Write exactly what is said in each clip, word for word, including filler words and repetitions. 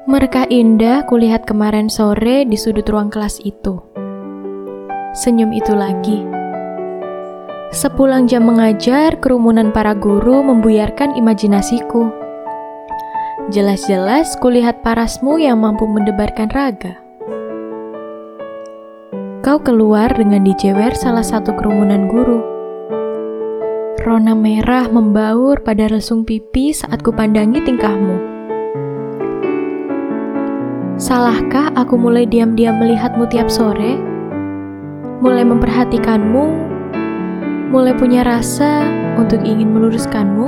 Mereka indah kulihat kemarin sore di sudut ruang kelas itu. Senyum itu lagi. Sepulang jam mengajar, kerumunan para guru membuyarkan imajinasiku. Jelas-jelas kulihat parasmu yang mampu mendebarkan raga. Kau keluar dengan dijewer salah satu kerumunan guru. Rona merah membaur pada lesung pipi saat kupandangi tingkahmu. Salahkah aku mulai diam-diam melihatmu tiap sore? Mulai memperhatikanmu? Mulai punya rasa untuk ingin meluruskanmu?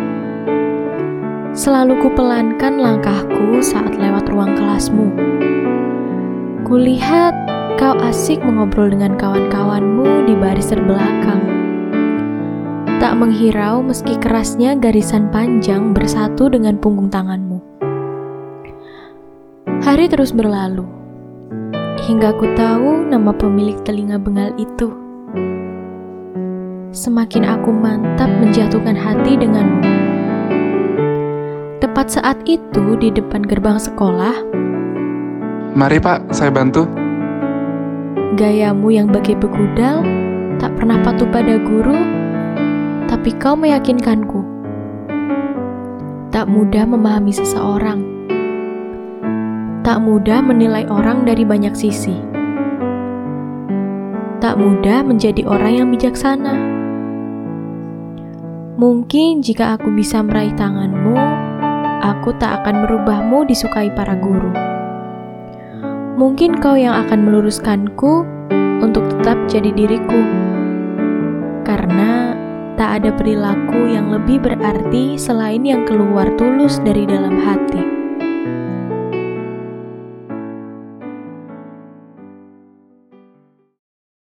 Selalu kupelankan langkahku saat lewat ruang kelasmu. Kulihat kau asik mengobrol dengan kawan-kawanmu di baris terbelakang. Tak menghirau meski kerasnya garisan panjang bersatu dengan punggung tanganmu. Hari terus berlalu, hingga ku tahu nama pemilik telinga bengal itu. Semakin aku mantap menjatuhkan hati denganmu. Tepat saat itu di depan gerbang sekolah. Mari Pak, saya bantu. Gayamu yang bagai begudal, tak pernah patuh pada guru, tapi kau meyakinkanku. Tak mudah memahami seseorang. Tak mudah menilai orang dari banyak sisi. Tak mudah menjadi orang yang bijaksana. Mungkin jika aku bisa meraih tanganmu, aku tak akan merubahmu disukai para guru. Mungkin kau yang akan meluruskanku untuk tetap jadi diriku. Karena tak ada perilaku yang lebih berarti selain yang keluar tulus dari dalam hati.